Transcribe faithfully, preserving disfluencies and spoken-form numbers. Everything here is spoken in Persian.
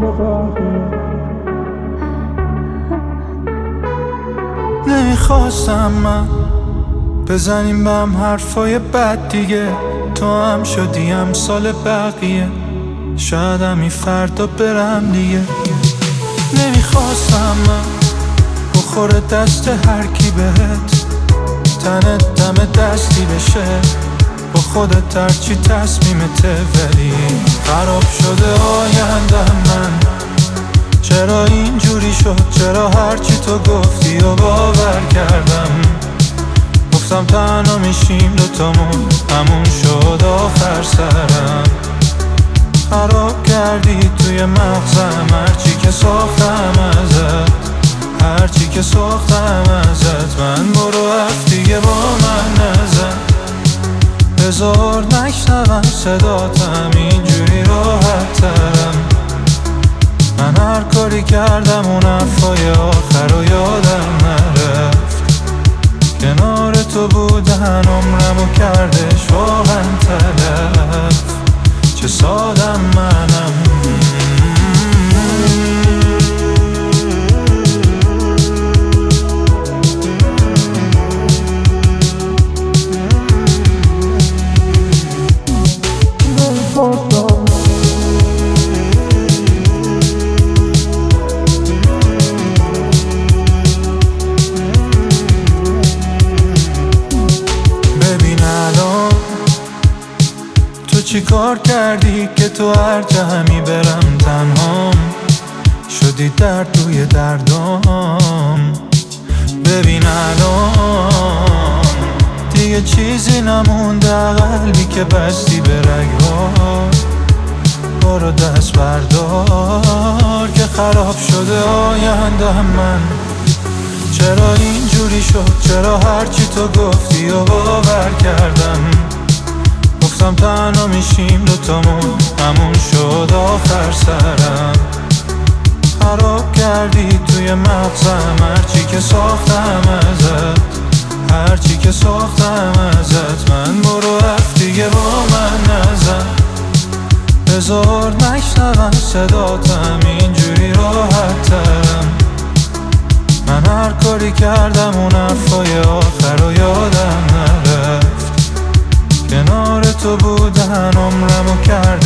نمیخواستم من بزنیم به هم حرفای بد دیگه، تو هم شدی امثال بقیه، شاید همی فردا برم دیگه. نمیخواستم من بخوره دست هر کی بهت، تنت دم دستی بشه با خودت هرچی تصمیمته، ولی خراب شده آینده من. چرا اینجوری شد؟ چرا هرچی تو گفتی و باور کردم؟ گفتم تنها میشیم دوتامون، همون شد آخر سرم. خراب کردی توی مغزم هرچی که ساختم ازت، هرچی که ساختم ازت. من برو حرف دیگه با من نزن، بذار نشنون صداتم، اینجوری راحت ترم. من هر کاری کردم اون حرفای آخر رو یادم نرفت، کنار تو بودن عمرمو کردش واقعا تلف. چه سادم منم. چی کار کردی که تو هر جا همی برم تنهام شدی درد روی دردام؟ ببین الان دیگه چیزی نمونده، قلبی که بستی به رگ‌ها. برو دست بردار که خراب شده آینده من. چرا اینجوری شد؟ چرا هرچی تو گفتی و باور کردم؟ گفتم تنها میشیم دوتامون، همون شد آخر سرم. خراب کردی توی مغزم هرچی که ساختم ازت، هرچی که ساختم ازت. من برو حرف دیگه با من نزن، بذار نشنون صداتم، اینجوری راحت ترم. من هر کاری کردم اون حرفای آخر رو یادم نرفت، کنار تو بودن عمرمو کرد